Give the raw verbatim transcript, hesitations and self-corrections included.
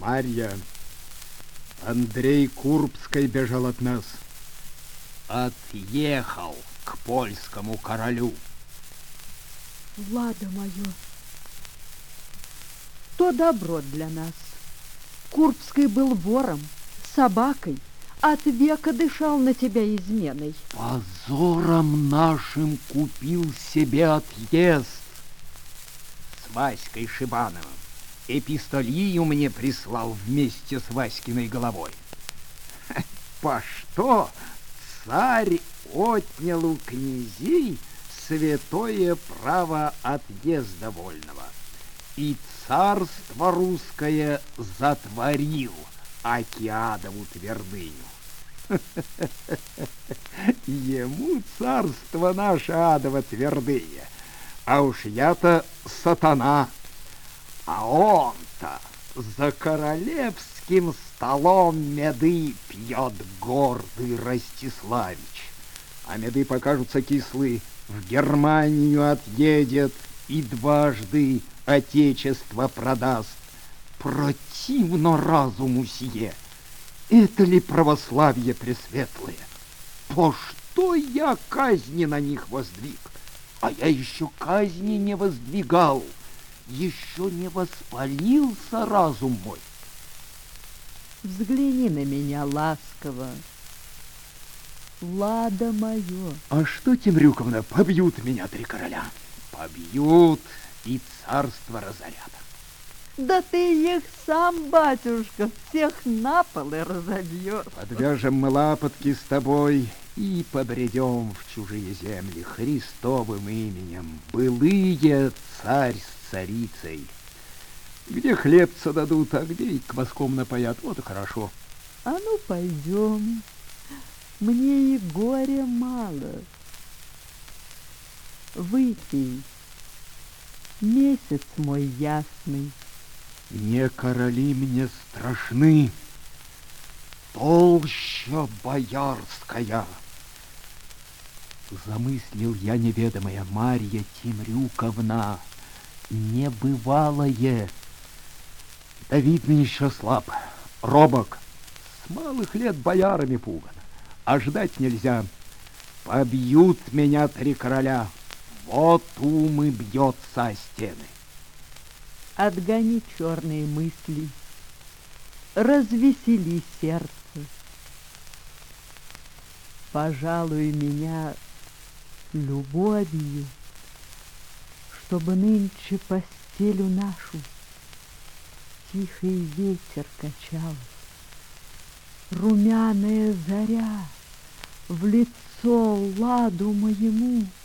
Марья, Андрей Курбский бежал от нас. Отъехал к польскому королю. Ладо мое, то добро для нас. Курбский был вором, собакой, от века дышал на тебя изменой. Позором нашим купил себе отъезд. С Васькой Шибановым эпистолию мне прислал вместе с Васькиной головой. По что царь отнял у князей святое право отъезда вольного, и царство русское затворил Океадову твердыню. Ему царство наше адово твердыня, а уж я-то сатана, а он-то за королевским столом меды пьет гордый Ростиславич. А меды покажутся кислы, в Германию отъедет и дважды отечество продаст. Противно разуму сие. Это ли православие пресветлое? По что я казни на них воздвиг? А я еще казни не воздвигал. Еще не воспалился разум мой. Взгляни на меня ласково. Ладо мое. А что, Темрюковна, побьют меня три короля? Побьют и царство разорят. Да ты их сам, батюшка, всех на пол и разобьешь. Подвяжем мы лапотки с тобой и побредем в чужие земли Христовым именем, былые царь с царицей. Где хлебца дадут, а где и кваском напоят, вот и хорошо. А ну, пойдем. Мне и горя мало. Выпей, месяц мой ясный. Не короли мне страшны, толща боярская. Замыслил я неведомая Марья Темрюковна, небывалое. Да видно еще слаб, робок, с малых лет боярами пуган, а ждать нельзя. Побьют меня три короля, вот ум и бьется о стены. Отгони черные мысли, развесели сердце. Пожалуй меня любовью, чтобы нынче постелю нашу тихий ветер качал. Румяная заря в лицо ладу моему